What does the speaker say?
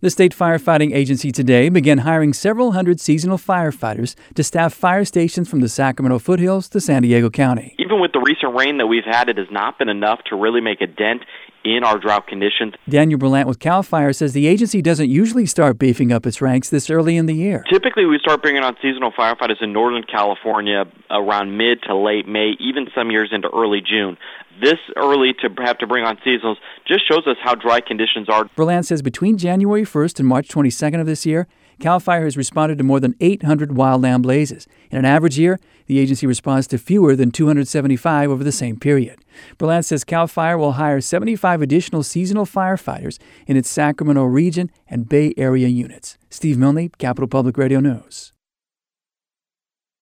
The state firefighting agency today began hiring several hundred seasonal firefighters to staff fire stations from the Sacramento foothills to San Diego County. Even with the recent rain that we've had, it has not been enough to really make a dent in our drought conditions. Daniel Berlant with CAL FIRE says the agency doesn't usually start beefing up its ranks this early in the year. Typically, we start bringing on seasonal firefighters in Northern California around mid to late May, even some years into early June. This early to have to bring on seasonals just shows us how dry conditions are. Berlant says between January 1st and March 22nd of this year, CAL FIRE has responded to more than 800 wildland blazes. In an average year, the agency responds to fewer than 275 over the same period. Berlant says CAL FIRE will hire 75 additional seasonal firefighters in its Sacramento region and Bay Area units. Steve Milne, Capital Public Radio News.